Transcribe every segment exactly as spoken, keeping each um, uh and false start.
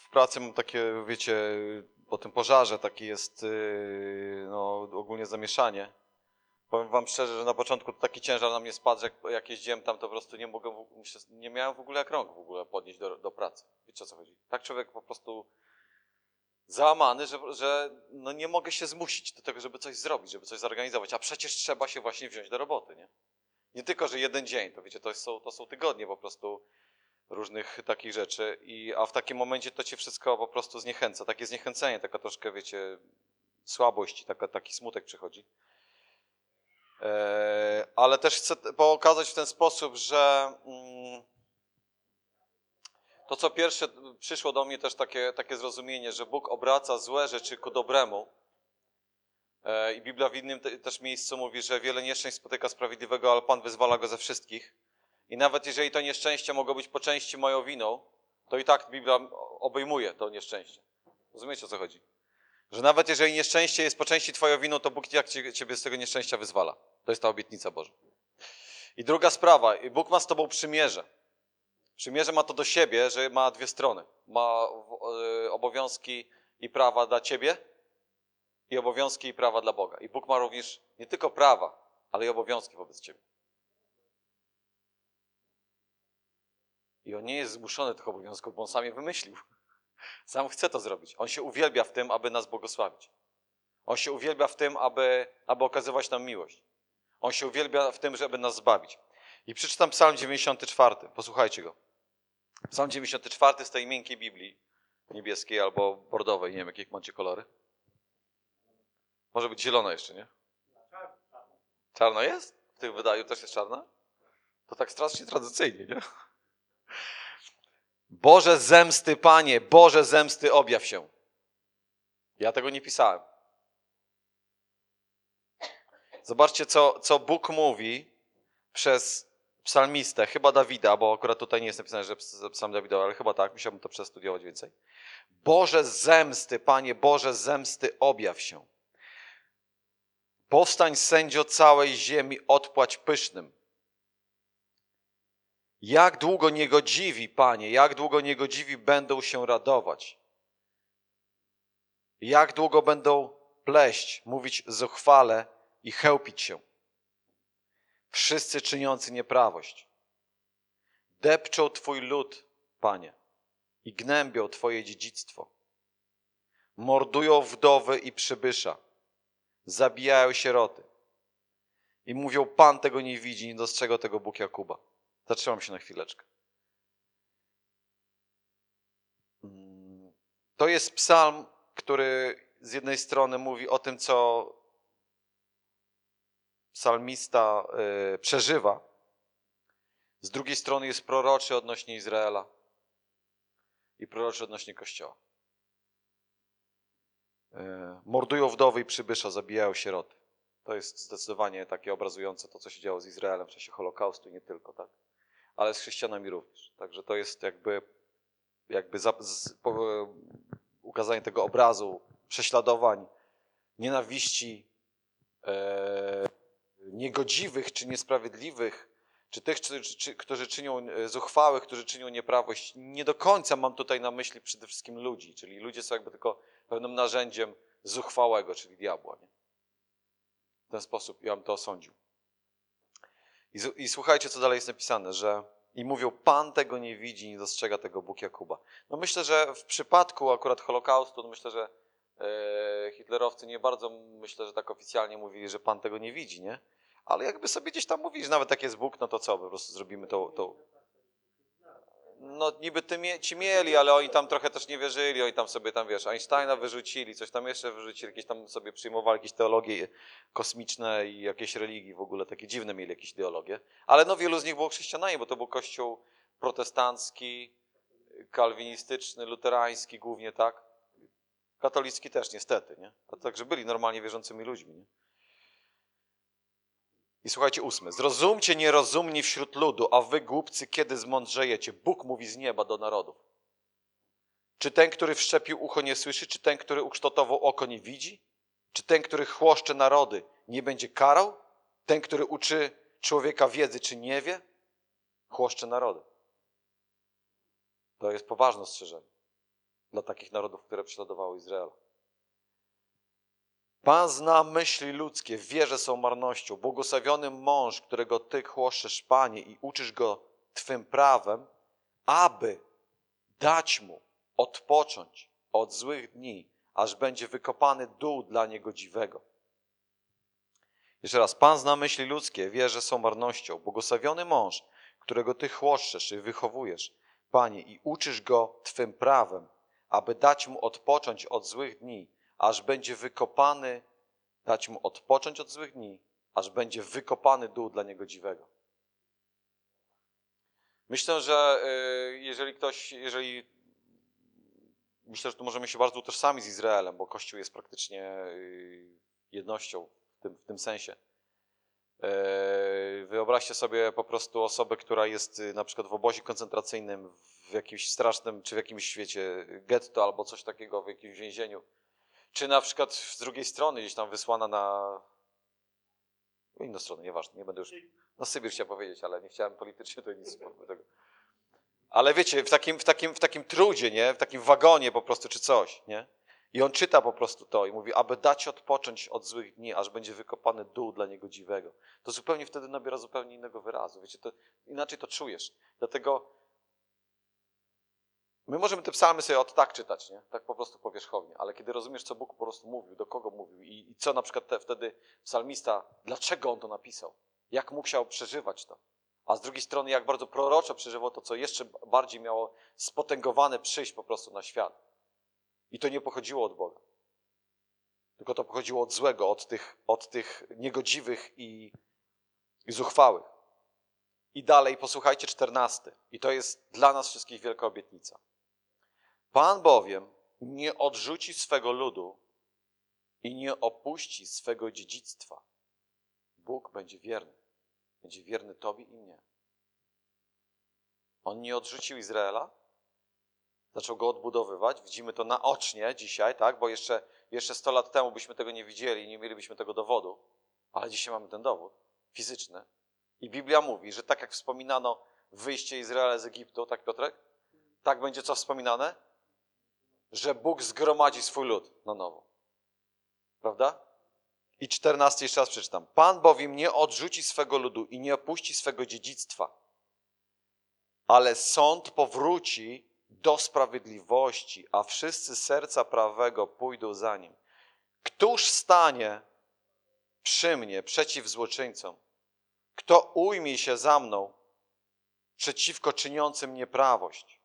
w pracy mam takie, wiecie, po tym pożarze taki jest yy, no, ogólnie zamieszanie. Powiem wam szczerze, że na początku to taki ciężar na mnie spadł, że jak, jak jeździłem tam, to po prostu nie mogłem, nie miałem w ogóle jak rąk w ogóle podnieść do, do pracy. Wiecie, o co chodzi? Tak człowiek po prostu załamany, że, że no nie mogę się zmusić do tego, żeby coś zrobić, żeby coś zorganizować, a przecież trzeba się właśnie wziąć do roboty, nie? Nie tylko, że jeden dzień, to wiecie, to są, to są tygodnie po prostu różnych takich rzeczy, i, a w takim momencie to cię wszystko po prostu zniechęca. Takie zniechęcenie, taka troszkę, wiecie, słabość, taka, taki smutek przychodzi. E, ale też chcę pokazać w ten sposób, że mm, to, co pierwsze przyszło do mnie też takie, takie zrozumienie, że Bóg obraca złe rzeczy ku dobremu. E, I Biblia w innym te, też miejscu mówi, że wiele nieszczęść spotyka sprawiedliwego, ale Pan wyzwala go ze wszystkich. I nawet jeżeli to nieszczęście mogło być po części moją winą, to i tak Biblia obejmuje to nieszczęście. Rozumiecie, o co chodzi? Że nawet jeżeli nieszczęście jest po części twoją winą, to Bóg jak ciebie z tego nieszczęścia wyzwala. To jest ta obietnica Boża. I druga sprawa, Bóg ma z tobą przymierze. Przymierze ma to do siebie, że ma dwie strony. Ma obowiązki i prawa dla ciebie i obowiązki i prawa dla Boga. I Bóg ma również nie tylko prawa, ale i obowiązki wobec ciebie. I on nie jest zmuszony tych obowiązków, bo on sam je wymyślił. Sam chce to zrobić. On się uwielbia w tym, aby nas błogosławić. On się uwielbia w tym, aby, aby okazywać nam miłość. On się uwielbia w tym, żeby nas zbawić. I przeczytam Psalm dziewięćdziesiąty czwarty. Posłuchajcie go. Psalm dziewięćdziesiąty czwarty z tej miękkiej Biblii, niebieskiej albo bordowej, nie wiem, jakie macie kolory. Może być zielona jeszcze, nie? Czarna jest? W tych wydaniu też jest czarna? To tak strasznie tradycyjnie, nie? Boże zemsty, Panie, Boże zemsty, objaw się. Ja tego nie pisałem. Zobaczcie, co, co Bóg mówi przez psalmistę, chyba Dawida, bo akurat tutaj nie jest napisane, że psalm Dawida, ale chyba tak, musiałbym to przestudiować więcej. Boże zemsty, Panie, Boże zemsty, objaw się. Powstań, sędzio całej ziemi, odpłać pysznym. Jak długo niegodziwi, Panie, jak długo niegodziwi będą się radować? Jak długo będą pleść, mówić zuchwale i chełpić się? Wszyscy czyniący nieprawość. Depczą Twój lud, Panie, i gnębią Twoje dziedzictwo. Mordują wdowy i przybysza. Zabijają sieroty. I mówią, Pan tego nie widzi, nie dostrzega tego Bóg Jakuba. Zatrzymam się na chwileczkę. To jest psalm, który z jednej strony mówi o tym, co psalmista y, przeżywa. Z drugiej strony jest proroczy odnośnie Izraela i proroczy odnośnie Kościoła. Y, mordują wdowy i przybysza, zabijają sieroty. To jest zdecydowanie takie obrazujące to, co się działo z Izraelem w czasie Holokaustu i nie tylko, tak? Ale z chrześcijanami również. Także to jest jakby, jakby za, z, po, ukazanie tego obrazu prześladowań, nienawiści, e, niegodziwych czy niesprawiedliwych, czy tych, czy, czy, którzy czynią zuchwałych, którzy czynią nieprawość. Nie do końca mam tutaj na myśli przede wszystkim ludzi, czyli ludzie są jakby tylko pewnym narzędziem zuchwałego, czyli diabła. Nie? W ten sposób ja bym to osądził. I, I słuchajcie, co dalej jest napisane, że i mówią, Pan tego nie widzi, nie dostrzega tego Bóg Jakuba. No myślę, że w przypadku akurat Holokaustu, no myślę, że e, hitlerowcy nie bardzo, myślę, że tak oficjalnie mówili, że Pan tego nie widzi, nie? Ale jakby sobie gdzieś tam mówili, że nawet jak jest Bóg, no to co, po prostu zrobimy to... to... No niby ty, ci mieli, ale oni tam trochę też nie wierzyli, oni tam sobie tam, wiesz, Einsteina wyrzucili, coś tam jeszcze wyrzucili, jakieś tam sobie przyjmowali jakieś teologie kosmiczne i jakieś religii w ogóle, takie dziwne mieli jakieś ideologie. Ale no wielu z nich było chrześcijanami, bo to był kościół protestancki, kalwinistyczny, luterański głównie, tak? Katolicki też niestety, nie? A także byli normalnie wierzącymi ludźmi, nie? I słuchajcie, ósmy. Zrozumcie nierozumni wśród ludu, a wy głupcy, kiedy zmądrzejecie? Bóg mówi z nieba do narodów. Czy ten, który wszczepił ucho, nie słyszy? Czy ten, który ukształtował oko, nie widzi? Czy ten, który chłoszcze narody, nie będzie karał? Ten, który uczy człowieka wiedzy, czy nie wie? Chłoszcze narody. To jest poważne ostrzeżenie. dla takich narodów, które prześladowały Izrael. Pan zna myśli ludzkie, wie, że są marnością. Błogosławiony mąż, którego Ty chłoszczesz, Panie, i uczysz go Twym prawem, aby dać mu odpocząć od złych dni, aż będzie wykopany dół dla niegodziwego. Jeszcze raz, Pan zna myśli ludzkie, wie, że są marnością. Błogosławiony mąż, którego Ty chłoszczesz i wychowujesz, Panie, i uczysz go Twym prawem, aby dać mu odpocząć od złych dni, aż będzie wykopany, dać mu odpocząć od złych dni, aż będzie wykopany dół dla niegodziwego. Myślę, że jeżeli ktoś, jeżeli myślę, że tu możemy się bardzo utożsamić z Izraelem, bo Kościół jest praktycznie jednością w tym, w tym sensie. Wyobraźcie sobie po prostu osobę, która jest na przykład w obozie koncentracyjnym, w jakimś strasznym, czy w jakimś świecie getto albo coś takiego, w jakimś więzieniu. Czy na przykład z drugiej strony gdzieś tam wysłana na inną stronę, nieważne, nie będę już na Sybir chciałem powiedzieć, ale nie chciałem politycznie to nic tego. Ale wiecie, w takim, w takim, w takim trudzie, nie? W takim wagonie po prostu, czy coś, nie? I on czyta po prostu to i mówi, aby dać odpocząć od złych dni, aż będzie wykopany dół dla niegodziwego. To zupełnie wtedy nabiera zupełnie innego wyrazu. Wiecie, to inaczej to czujesz. Dlatego my możemy te psalmy sobie od tak czytać, nie? Tak po prostu powierzchownie, ale kiedy rozumiesz, co Bóg po prostu mówił, do kogo mówił i, i co na przykład te, wtedy psalmista, dlaczego on to napisał, jak musiał przeżywać to, a z drugiej strony jak bardzo proroczo przeżywał to, co jeszcze bardziej miało spotęgowane przyjść po prostu na świat. I to nie pochodziło od Boga, tylko to pochodziło od złego, od tych, od tych niegodziwych i, i zuchwałych. I dalej posłuchajcie czternasty. I to jest dla nas wszystkich wielka obietnica. Pan bowiem nie odrzuci swego ludu i nie opuści swego dziedzictwa. Bóg będzie wierny. Będzie wierny Tobie i mnie. On nie odrzucił Izraela, zaczął go odbudowywać. Widzimy to naocznie dzisiaj, tak? Bo jeszcze, jeszcze sto lat temu byśmy tego nie widzieli i nie mielibyśmy tego dowodu, ale dzisiaj mamy ten dowód fizyczny. I Biblia mówi, że tak jak wspominano wyjście Izraela z Egiptu, tak Piotrek? Tak będzie co wspominane? Że Bóg zgromadzi swój lud na nowo. Prawda? I czternasty jeszcze raz przeczytam. Pan bowiem nie odrzuci swego ludu i nie opuści swego dziedzictwa, ale sąd powróci do sprawiedliwości, a wszyscy serca prawego pójdą za nim. Któż stanie przy mnie przeciw złoczyńcom? Kto ujmie się za mną przeciwko czyniącym nieprawość?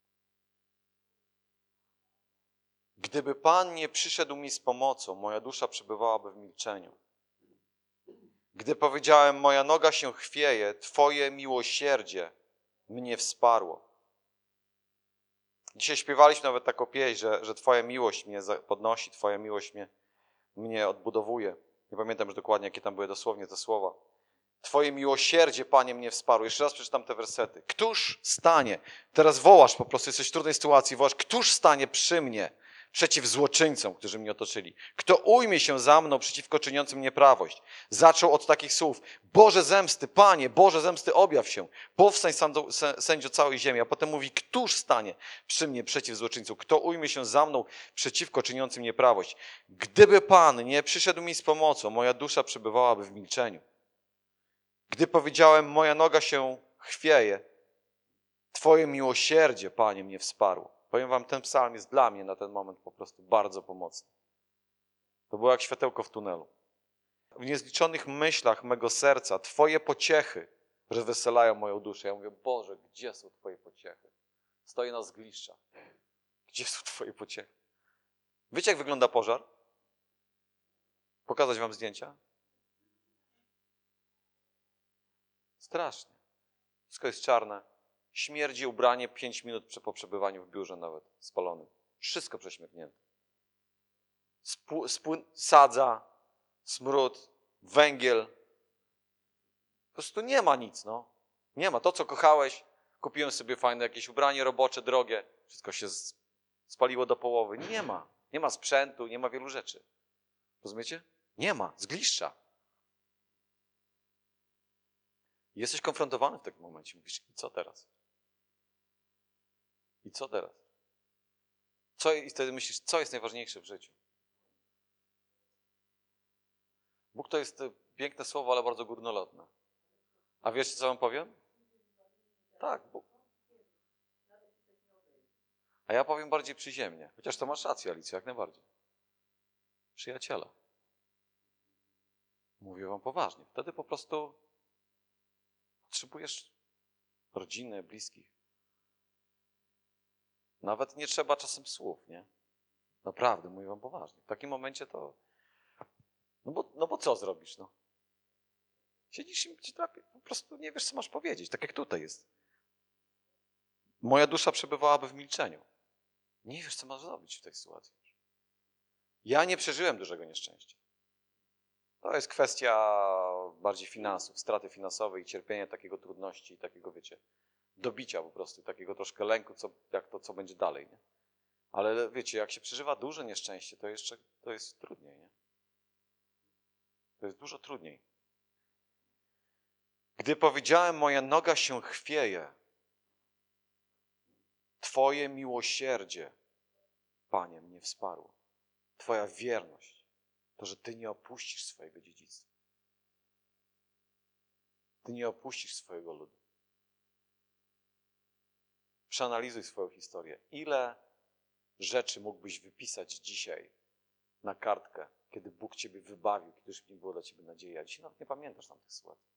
Gdyby Pan nie przyszedł mi z pomocą, moja dusza przebywałaby w milczeniu. Gdy powiedziałem, moja noga się chwieje, Twoje miłosierdzie mnie wsparło. Dzisiaj śpiewaliśmy nawet taką pieśń, że, że Twoja miłość mnie podnosi, Twoja miłość mnie, mnie odbudowuje. Nie pamiętam już dokładnie, jakie tam były dosłownie te słowa. Twoje miłosierdzie, Panie, mnie wsparło. Jeszcze raz przeczytam te wersety. Któż stanie? Teraz wołasz po prostu, jesteś w trudnej sytuacji, wołasz. Któż stanie przy mnie przeciw złoczyńcom, którzy mnie otoczyli? Kto ujmie się za mną przeciwko czyniącym nieprawość? Zaczął od takich słów. Boże zemsty, Panie, Boże zemsty, objaw się. Powstań, sędzio całej ziemi. A potem mówi, któż stanie przy mnie przeciw złoczyńcom? Kto ujmie się za mną przeciwko czyniącym nieprawość? Gdyby Pan nie przyszedł mi z pomocą, moja dusza przebywałaby w milczeniu. Gdy powiedziałem, moja noga się chwieje, Twoje miłosierdzie, Panie, mnie wsparło. Powiem wam, ten psalm jest dla mnie na ten moment po prostu bardzo pomocny. To było jak światełko w tunelu. W niezliczonych myślach mego serca Twoje pociechy rozweselają moją duszę. Ja mówię, Boże, gdzie są Twoje pociechy? Stoję na zgliszczach. Gdzie są Twoje pociechy? Wiecie, jak wygląda pożar? Pokazać wam zdjęcia? Strasznie. Wszystko jest czarne. Śmierdzi ubranie pięć minut po przebywaniu w biurze nawet spalonym. Wszystko prześmierdnięte. Spł- spłyn- sadza, smród, węgiel. Po prostu nie ma nic, no. Nie ma. To, co kochałeś, kupiłem sobie fajne jakieś ubranie robocze, drogie. Wszystko się spaliło do połowy. Nie ma. Nie ma sprzętu, nie ma wielu rzeczy. Rozumiecie? Nie ma. Zgliszcza. Jesteś konfrontowany w takim momencie. Mówisz, i co teraz? I co teraz? Co, I wtedy myślisz, co jest najważniejsze w życiu? Bóg to jest piękne słowo, ale bardzo górnolotne. A wiesz, co wam powiem? Tak, Bóg. A ja powiem bardziej przyziemnie. Chociaż to masz rację, Alicjo, jak najbardziej. Przyjaciela. Mówię wam poważnie. Wtedy po prostu potrzebujesz rodziny, bliskich. Nawet nie trzeba czasem słów, nie? Naprawdę, mówię wam poważnie. W takim momencie to... No bo, no bo co zrobisz, no? Siedzisz i ci trapi, po prostu nie wiesz, co masz powiedzieć. Tak jak tutaj jest. Moja dusza przebywałaby w milczeniu. Nie wiesz, co masz zrobić w tej sytuacji. Ja nie przeżyłem dużego nieszczęścia. To jest kwestia bardziej finansów, straty finansowej i cierpienia, takiego trudności, takiego, wiecie, dobicia po prostu, takiego troszkę lęku, co, jak to, co będzie dalej, nie? Ale wiecie, jak się przeżywa duże nieszczęście, to jeszcze to jest trudniej, nie? To jest dużo trudniej. Gdy powiedziałem, moja noga się chwieje, Twoje miłosierdzie, Panie, mnie wsparło. Twoja wierność, to, że Ty nie opuścisz swojego dziedzictwa. Ty nie opuścisz swojego ludu. Przeanalizuj swoją historię. Ile rzeczy mógłbyś wypisać dzisiaj na kartkę, kiedy Bóg Ciebie wybawił, kiedy już nie było dla Ciebie nadziei, a dzisiaj nawet nie pamiętasz tamtych sytuacji.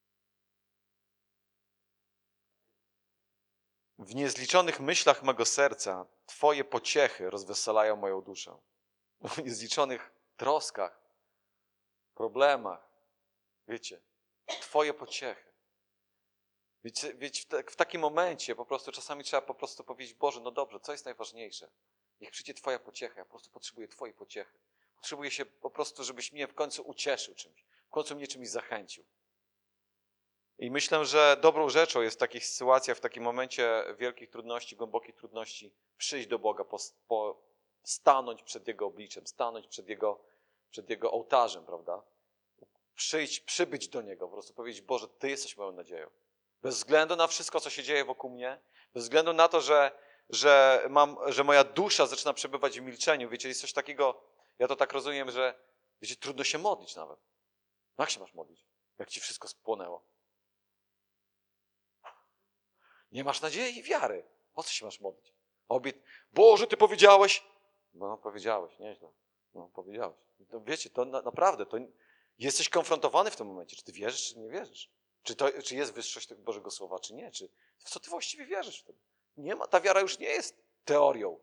W niezliczonych myślach mego serca Twoje pociechy rozweselają moją duszę. W niezliczonych troskach, problemach, wiecie, Twoje pociechy. Wiecie, wiecie w, te, w takim momencie po prostu czasami trzeba po prostu powiedzieć, Boże, no dobrze, co jest najważniejsze? Niech przyjdzie Twoja pociecha, ja po prostu potrzebuję Twojej pociechy. Potrzebuję się po prostu, żebyś mnie w końcu ucieszył czymś, w końcu mnie czymś zachęcił. I myślę, że dobrą rzeczą jest w takich sytuacjach, w takim momencie wielkich trudności, głębokich trudności, przyjść do Boga, po, po, stanąć przed Jego obliczem, stanąć przed Jego, przed Jego ołtarzem, prawda? Przyjść, przybyć do Niego, po prostu powiedzieć, Boże, Ty jesteś moją nadzieją. Bez względu na wszystko, co się dzieje wokół mnie, bez względu na to, że, że, mam, że moja dusza zaczyna przebywać w milczeniu. Wiecie, jest coś takiego, ja to tak rozumiem, że wiecie, trudno się modlić nawet. No jak się masz modlić, jak ci wszystko spłonęło? Nie masz nadziei i wiary. Po co się masz modlić? Obiet... Boże, Ty powiedziałeś. No, no powiedziałeś, nieźle. No, powiedziałeś. No, wiecie, to na, naprawdę, to jesteś konfrontowany w tym momencie. Czy Ty wierzysz, czy nie wierzysz? Czy, to, czy jest wyższość tego Bożego Słowa, czy nie? Czy, w co Ty właściwie wierzysz wtedy? Nie ma, ta wiara już nie jest teorią.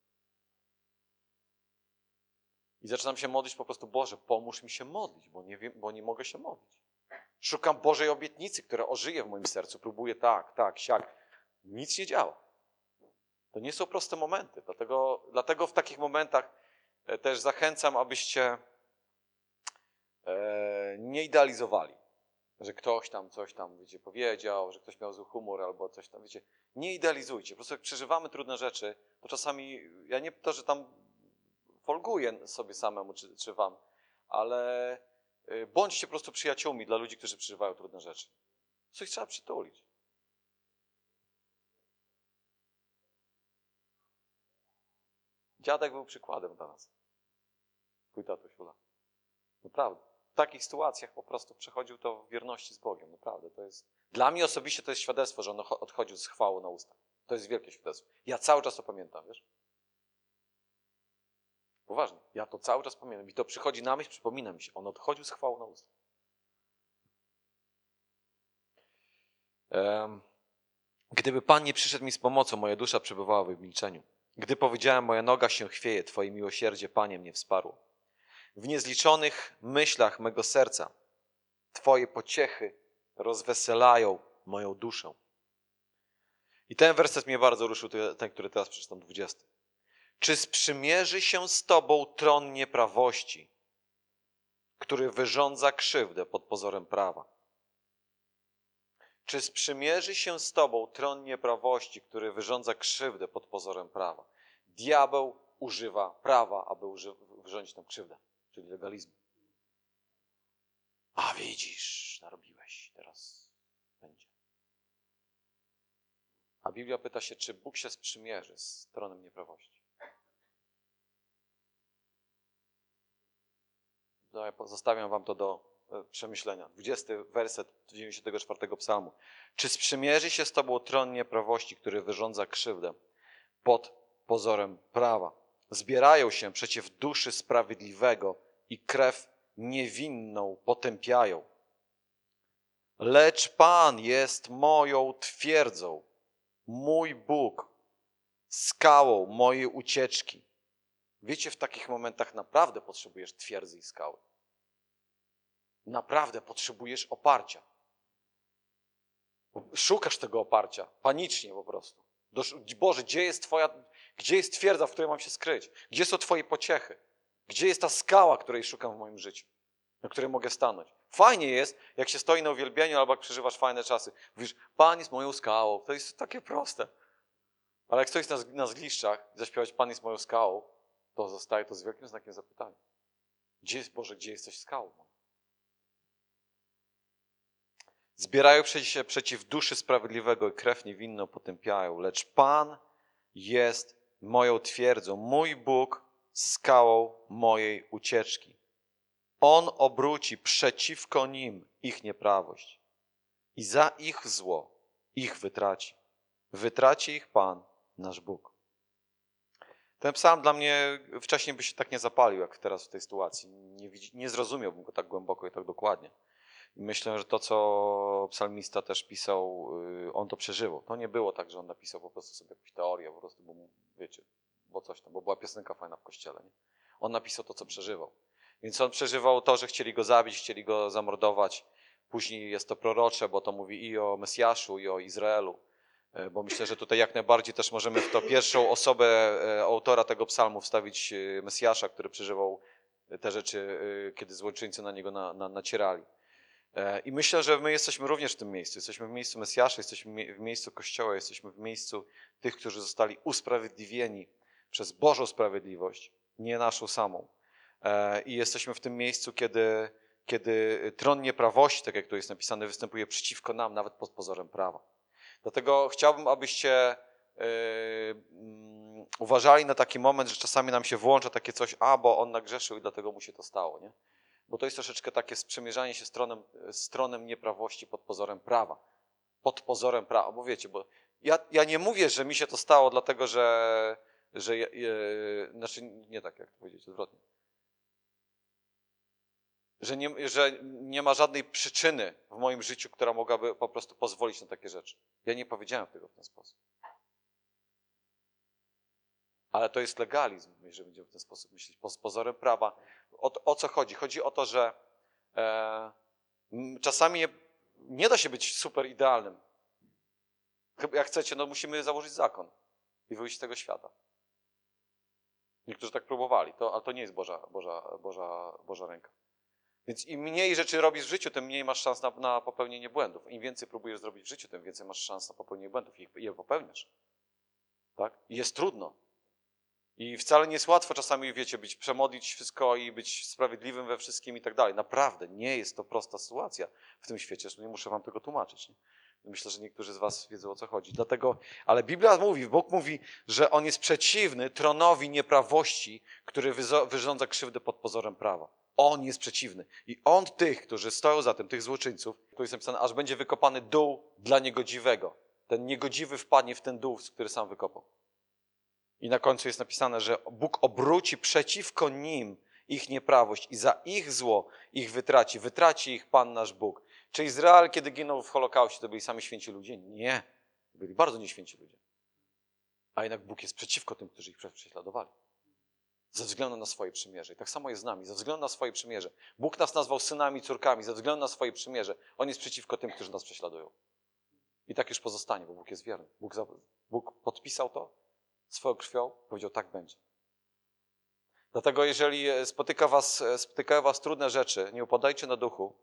I zaczynam się modlić po prostu, Boże, pomóż mi się modlić, bo nie, wiem, bo nie mogę się modlić. Szukam Bożej obietnicy, która ożyje w moim sercu. Próbuję tak, tak, siak. Nic nie działa. To nie są proste momenty. Dlatego, dlatego w takich momentach też zachęcam, abyście e, nie idealizowali. Że ktoś tam coś tam, wiecie, powiedział, że ktoś miał zły humor albo coś tam, wiecie. Nie idealizujcie. Po prostu jak przeżywamy trudne rzeczy, to czasami, ja nie to, że tam folguję sobie samemu czy, czy wam, ale bądźcie po prostu przyjaciółmi dla ludzi, którzy przeżywają trudne rzeczy. Coś trzeba przytulić. Dziadek był przykładem dla nas. Twój tatuś Ula. Naprawdę. W takich sytuacjach po prostu przechodził to w wierności z Bogiem. Naprawdę. To jest... Dla mnie osobiście to jest świadectwo, że on odchodził z chwałą na ustach. To jest wielkie świadectwo. Ja cały czas to pamiętam, wiesz? Poważnie. Ja to cały czas pamiętam. I to przychodzi na myśl, przypomina mi się. On odchodził z chwałą na ustach. Um, Gdyby Pan nie przyszedł mi z pomocą, moja dusza przebywałaby w milczeniu. Gdy powiedziałem, moja noga się chwieje, Twoje miłosierdzie, Panie, mnie wsparło. W niezliczonych myślach mego serca Twoje pociechy rozweselają moją duszę. I ten werset mnie bardzo ruszył, ten, który teraz przeczytam, dwudziesty. Czy sprzymierzy się z Tobą tron nieprawości, który wyrządza krzywdę pod pozorem prawa? Czy sprzymierzy się z Tobą tron nieprawości, który wyrządza krzywdę pod pozorem prawa? Diabeł używa prawa, aby wyrządzić nam krzywdę, czyli legalizmu. A widzisz, narobiłeś, teraz będzie. A Biblia pyta się, czy Bóg się sprzymierzy z tronem nieprawości? No, ja zostawiam wam to do przemyślenia. dwudziesty werset dziewięćdziesiątego czwartego psalmu. Czy sprzymierzy się z tobą tron nieprawości, który wyrządza krzywdę pod pozorem prawa? Zbierają się przeciw duszy sprawiedliwego i krew niewinną potępiają. Lecz Pan jest moją twierdzą, mój Bóg, skałą mojej ucieczki. Wiecie, w takich momentach naprawdę potrzebujesz twierdzy i skały. Naprawdę potrzebujesz oparcia. Szukasz tego oparcia, panicznie po prostu. Boże, gdzie jest Twoja, gdzie jest twierdza, w której mam się skryć? Gdzie są Twoje pociechy? Gdzie jest ta skała, której szukam w moim życiu? Na której mogę stanąć? Fajnie jest, jak się stoi na uwielbieniu albo jak przeżywasz fajne czasy. Mówisz, Pan jest moją skałą. To jest takie proste. Ale jak stoisz na, na zgliszczach i zaśpiewać Pan jest moją skałą, to zostaje to z wielkim znakiem zapytania. Gdzie jest, Boże, gdzie jesteś skałą? Zbierają się przeciw duszy sprawiedliwego i krew niewinną potępiają. Lecz Pan jest moją twierdzą, mój Bóg skałą mojej ucieczki. On obróci przeciwko nim ich nieprawość i za ich zło ich wytraci. Wytraci ich Pan, nasz Bóg. Ten psalm dla mnie wcześniej by się tak nie zapalił, jak teraz w tej sytuacji. Nie, nie zrozumiałbym go tak głęboko i tak dokładnie. I myślę, że to, co psalmista też pisał, on to przeżywał. To nie było tak, że on napisał po prostu sobie jakąś teorię, po prostu, bo wiecie, bo coś tam, bo była piosenka fajna w kościele. Nie? On napisał to, co przeżywał. Więc on przeżywał to, że chcieli go zabić, chcieli go zamordować. Później jest to prorocze, bo to mówi i o Mesjaszu, i o Izraelu. Bo myślę, że tutaj jak najbardziej też możemy w to pierwszą osobę autora tego psalmu wstawić Mesjasza, który przeżywał te rzeczy, kiedy złoczyńcy na niego na, na, nacierali. I myślę, że my jesteśmy również w tym miejscu. Jesteśmy w miejscu Mesjasza, jesteśmy w miejscu Kościoła, jesteśmy w miejscu tych, którzy zostali usprawiedliwieni przez Bożą sprawiedliwość, nie naszą samą. I jesteśmy w tym miejscu, kiedy, kiedy tron nieprawości, tak jak tu jest napisane, występuje przeciwko nam, nawet pod pozorem prawa. Dlatego chciałbym, abyście yy, um, uważali na taki moment, że czasami nam się włącza takie coś, a bo on nagrzeszył i dlatego mu się to stało, nie? Bo to jest troszeczkę takie sprzymierzanie się z tronem, z tronem nieprawości pod pozorem prawa. Pod pozorem prawa, bo wiecie, bo ja, ja nie mówię, że mi się to stało dlatego, że, że je, je, znaczy nie tak, jak to powiedzieć, odwrotnie. Że nie, że nie ma żadnej przyczyny w moim życiu, która mogłaby po prostu pozwolić na takie rzeczy. Ja nie powiedziałem tego w ten sposób. Ale to jest legalizm, jeżeli będziemy w ten sposób myśleć, z pozorem prawa. O, o co chodzi? Chodzi o to, że e, czasami nie, nie da się być super idealnym. Chyba jak chcecie, no musimy założyć zakon i wyjść z tego świata. Niektórzy tak próbowali, to, ale to nie jest Boża, Boża, Boża, Boża ręka. Więc im mniej rzeczy robisz w życiu, tym mniej masz szans na, na popełnienie błędów. Im więcej próbujesz zrobić w życiu, tym więcej masz szans na popełnienie błędów i je popełniasz. Tak? I jest trudno. I wcale nie jest łatwo czasami, wiecie, być, przemodlić wszystko i być sprawiedliwym we wszystkim i tak dalej. Naprawdę, nie jest to prosta sytuacja w tym świecie. Zresztą nie muszę wam tego tłumaczyć. Nie? Myślę, że niektórzy z was wiedzą, o co chodzi. Dlatego, ale Biblia mówi, Bóg mówi, że On jest przeciwny tronowi nieprawości, który wyrządza krzywdę pod pozorem prawa. On jest przeciwny. I On tych, którzy stoją za tym, tych złoczyńców, tu jest napisane, aż będzie wykopany dół dla niegodziwego. Ten niegodziwy wpadnie w ten dół, który sam wykopał. I na końcu jest napisane, że Bóg obróci przeciwko nim ich nieprawość i za ich zło ich wytraci. Wytraci ich Pan nasz Bóg. Czy Izrael, kiedy ginął w Holokauście, to byli sami święci ludzie? Nie. Byli bardzo nieświęci ludzie. A jednak Bóg jest przeciwko tym, którzy ich prześladowali. Ze względu na swoje przymierze. I tak samo jest z nami. Ze względu na swoje przymierze. Bóg nas nazwał synami, córkami. Ze względu na swoje przymierze. On jest przeciwko tym, którzy nas prześladują. I tak już pozostanie, bo Bóg jest wierny. Bóg, Bóg podpisał to swoją krwią, powiedział, tak będzie. Dlatego jeżeli spotyka was, spotykają was trudne rzeczy, nie upadajcie na duchu.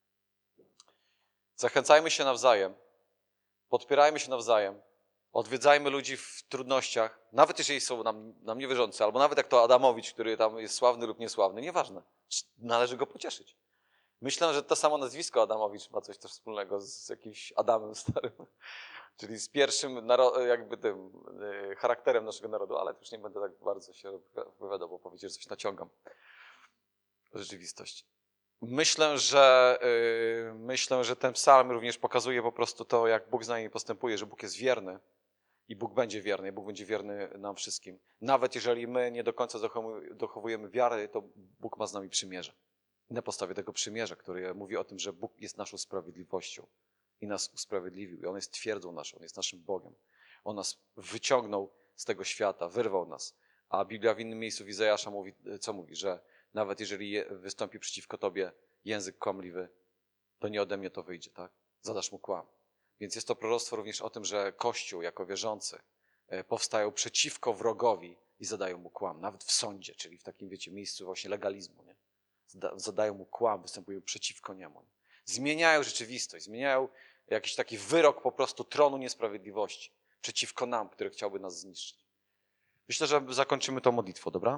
Zachęcajmy się nawzajem. Podpierajmy się nawzajem. Odwiedzajmy ludzi w trudnościach, nawet jeżeli są nam, nam niewierzący, albo nawet jak to Adamowicz, który tam jest sławny lub niesławny, nieważne. Należy go pocieszyć. Myślę, że to samo nazwisko Adamowicz ma coś też wspólnego z jakimś Adamem starym. Czyli z pierwszym jakby tym charakterem naszego narodu, ale już nie będę tak bardzo się wypowiadał, bo powiedzieć, że coś naciągam. rzeczywistość. Myślę, że yy, myślę, że ten psalm również pokazuje po prostu to, jak Bóg z nami postępuje, że Bóg jest wierny i Bóg będzie wierny, i Bóg będzie wierny nam wszystkim. Nawet jeżeli my nie do końca dochowujemy wiary, to Bóg ma z nami przymierze. I na podstawie tego przymierza, który mówi o tym, że Bóg jest naszą sprawiedliwością i nas usprawiedliwił. I On jest twierdzą naszą, On jest naszym Bogiem. On nas wyciągnął z tego świata, wyrwał nas. A Biblia w innym miejscu w Izajasza mówi, co mówi, że nawet jeżeli wystąpi przeciwko tobie język kłamliwy, to nie ode mnie to wyjdzie, tak? Zadasz mu kłam. Więc jest to proroctwo również o tym, że Kościół jako wierzący powstają przeciwko wrogowi i zadają mu kłam. Nawet w sądzie, czyli w takim, wiecie, miejscu właśnie legalizmu, nie? Zadają mu kłam, występują przeciwko niemu. Zmieniają rzeczywistość, zmieniają jakiś taki wyrok po prostu tronu niesprawiedliwości przeciwko nam, który chciałby nas zniszczyć. Myślę, że zakończymy tą modlitwą, dobra?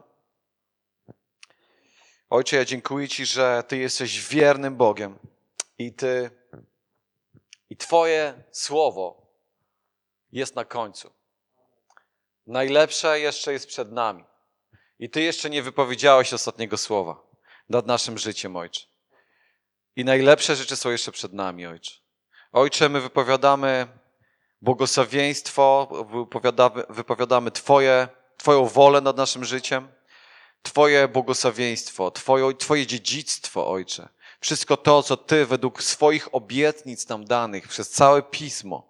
Ojcze, ja dziękuję Ci, że Ty jesteś wiernym Bogiem i Ty i Twoje słowo jest na końcu. Najlepsze jeszcze jest przed nami. I Ty jeszcze nie wypowiedziałeś ostatniego słowa nad naszym życiem, Ojcze. I najlepsze rzeczy są jeszcze przed nami, Ojcze. Ojcze, my wypowiadamy błogosławieństwo, wypowiadamy, wypowiadamy Twoje, Twoją wolę nad naszym życiem, Twoje błogosławieństwo, Twoje, Twoje dziedzictwo, Ojcze. Wszystko to, co Ty według swoich obietnic nam danych przez całe Pismo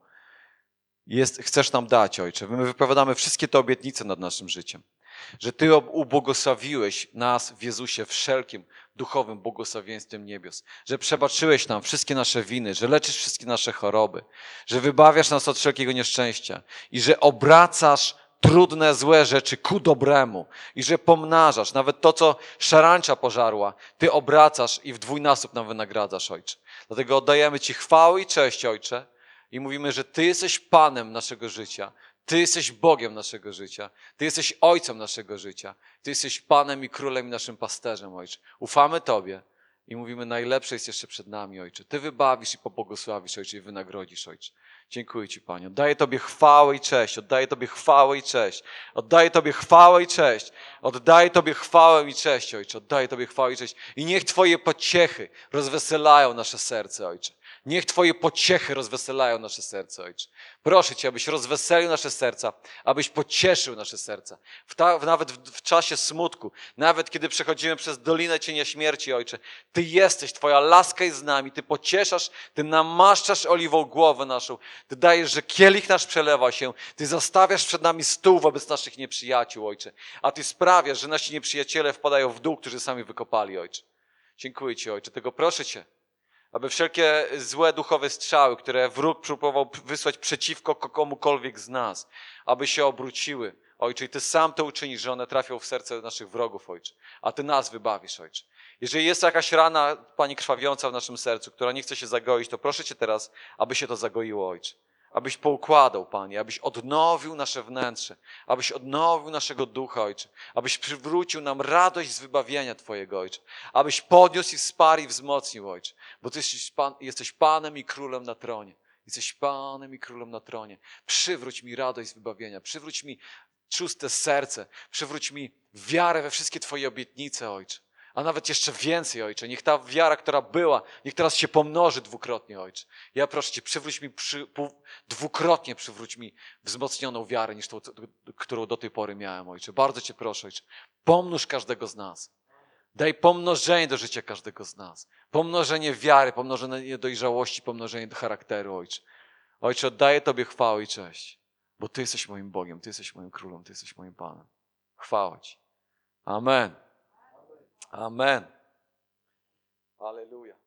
jest, chcesz nam dać, Ojcze. My wypowiadamy wszystkie te obietnice nad naszym życiem. Że Ty ubłogosławiłeś nas w Jezusie wszelkim duchowym błogosławieństwem niebios. Że przebaczyłeś nam wszystkie nasze winy, że leczysz wszystkie nasze choroby, że wybawiasz nas od wszelkiego nieszczęścia i że obracasz trudne, złe rzeczy ku dobremu i że pomnażasz nawet to, co szarańcza pożarła, Ty obracasz i w dwójnasób nam wynagradzasz, Ojcze. Dlatego oddajemy Ci chwałę i cześć, Ojcze, i mówimy, że Ty jesteś Panem naszego życia, Ty jesteś Bogiem naszego życia, Ty jesteś Ojcem naszego życia, Ty jesteś Panem i Królem i naszym pasterzem, Ojcze. Ufamy Tobie i mówimy, najlepsze jest jeszcze przed nami, Ojcze. Ty wybawisz i pobłogosławisz, Ojcze, i wynagrodzisz, Ojcze. Dziękuję Ci, Panie. Oddaję Tobie chwałę i cześć. Oddaję Tobie chwałę i cześć. Oddaję Tobie chwałę i cześć. Oddaję Tobie chwałę i cześć, Ojcze. Oddaję Tobie chwałę i cześć. I niech Twoje pociechy rozweselają nasze serce, Ojcze. Niech Twoje pociechy rozweselają nasze serce, Ojcze. Proszę Cię, abyś rozweselił nasze serca, abyś pocieszył nasze serca. W ta, nawet w, w czasie smutku, nawet kiedy przechodzimy przez dolinę cienia śmierci, Ojcze, Ty jesteś, Twoja laska jest z nami, Ty pocieszasz, Ty namaszczasz oliwą głowę naszą, Ty dajesz, że kielich nasz przelewa się, Ty zastawiasz przed nami stół wobec naszych nieprzyjaciół, Ojcze, a Ty sprawiasz, że nasi nieprzyjaciele wpadają w dół, którzy sami wykopali, Ojcze. Dziękuję Ci, Ojcze, tego proszę Cię, aby wszelkie złe duchowe strzały, które wróg próbował wysłać przeciwko komukolwiek z nas, aby się obróciły, Ojcze, i Ty sam to uczynisz, że one trafią w serce naszych wrogów, Ojcze, a Ty nas wybawisz, Ojcze. Jeżeli jest jakaś rana, Pani, krwawiąca w naszym sercu, która nie chce się zagoić, to proszę Cię teraz, aby się to zagoiło, Ojcze. Abyś poukładał, Panie, abyś odnowił nasze wnętrze, abyś odnowił naszego ducha, Ojcze, abyś przywrócił nam radość z wybawienia Twojego, Ojcze, abyś podniósł i wsparł i wzmocnił, Ojcze, bo Ty jesteś, Pan, jesteś Panem i Królem na tronie. Jesteś Panem i Królem na tronie. Przywróć mi radość z wybawienia, przywróć mi czuste serce, przywróć mi wiarę we wszystkie Twoje obietnice, Ojcze. A nawet jeszcze więcej, Ojcze. Niech ta wiara, która była, niech teraz się pomnoży dwukrotnie, Ojcze. Ja proszę Cię, przywróć mi, przy, dwukrotnie przywróć mi wzmocnioną wiarę, niż tą, którą do tej pory miałem, Ojcze. Bardzo Cię proszę, Ojcze. Pomnóż każdego z nas. Daj pomnożenie do życia każdego z nas. Pomnożenie wiary, pomnożenie dojrzałości, pomnożenie do charakteru, Ojcze. Ojcze, oddaję Tobie chwałę i cześć, bo Ty jesteś moim Bogiem, Ty jesteś moim Królem, Ty jesteś moim Panem. Chwała Ci. Amen. Amen. Aleluja.